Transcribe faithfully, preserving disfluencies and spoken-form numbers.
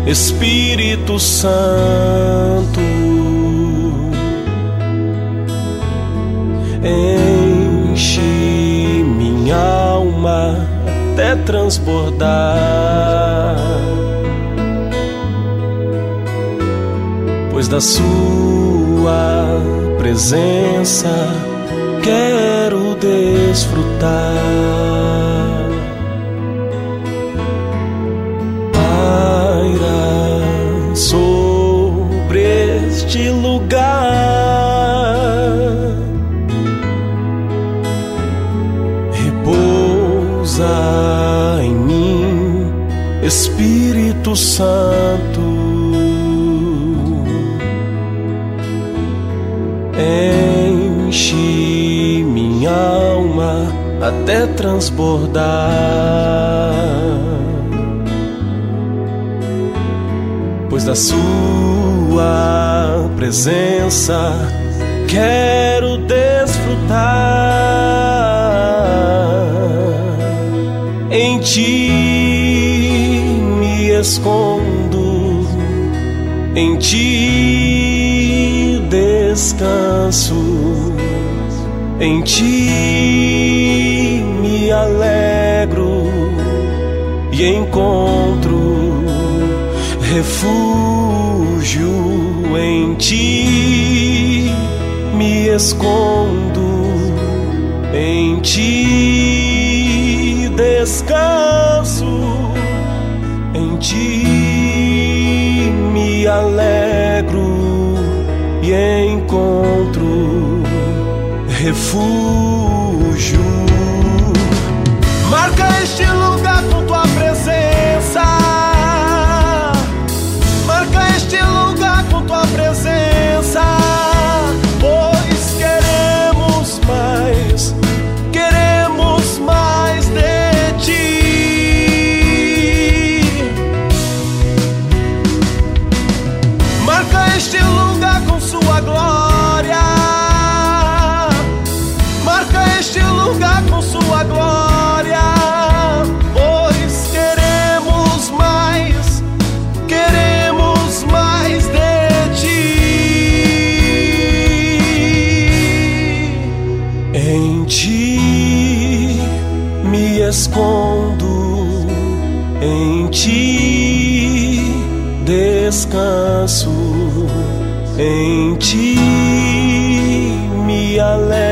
Espírito Santo, enche minha alma até transbordar, pois da sua presença quero desfrutar. Paira sobre este lugar, repousa em mim, Espírito Santo, enche minha alma até transbordar, pois da sua presença quero desfrutar. Em ti me escondo, em ti descanso, em ti me alegro e encontro refúgio. Em ti me escondo, em ti descanso, em ti me alegro e encontro refúgio. Marca este lugar com tua presença, marca este lugar com tua presença, pois queremos mais, queremos mais de ti. Marca este lugar com sua glória, marca este lugar com sua glória, pois queremos mais, queremos mais de ti. Em ti me escondo, em ti descanso, em ti me alegro